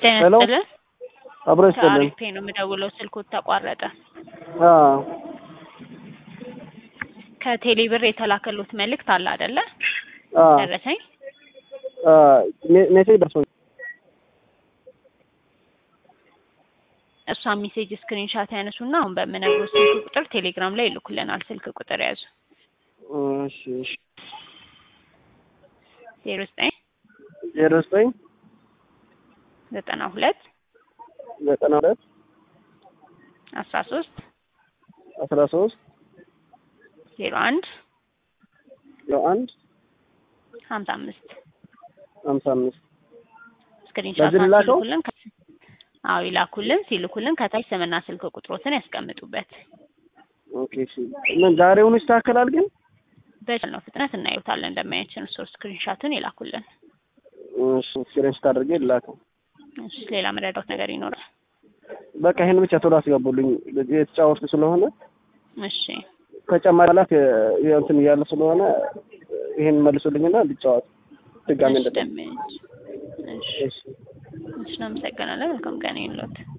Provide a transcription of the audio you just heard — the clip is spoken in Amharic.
ሄሎ ተነስተለ አብሮ ይስጥልን። ታሪክ ነው የምደውለው ስልኩ ተቋረጠ። ከቴሌብር የተላከሉት መልእክት አለ አይደለ? ደረሰኝ ሜሴጅ ደርሶኝ እሷ ሜሴጅ ስክሪንሻት ያነሱና አሁን በመነግሮት ስልክ ቁጥር ቴሌግራም ላይ ይልኩልናል። ስልክ ቁጥር ያዙ። እሺ እሺ 09 09 92 92 13 13 01 01 55 55 ስክሪንሻት ይልኩልን። አዎ ይላኩልን። ሲልኩልን ከታች ስምና ስልክ ቁጥሮትን ያስቀምጡበት። ኦኬ እሺ። ምን ዛሬውን ይስተካከላል ግን? በቻልነው ፍጥነት እናዩታለን። እንደማያችን ስክሪንሻቱን ይላኩልን። እሺ ስክሪንሻት አድርጌ ልላከው። እሺ ሌላ መረዳት ነገር ይኖራል? በቃ ይሄን ብቻ ቶሎ አስገቡልኝ። የተጫወትኩ ስለሆነ እሺ ከጨማሪ ላክ እንትን እያለ ስለሆነ ይሄን መልሱልኝና ልጫወት ድጋሜ እንደደም። እሺ እናመሰግናለን። መልካም ቀን ይሁንልዎት።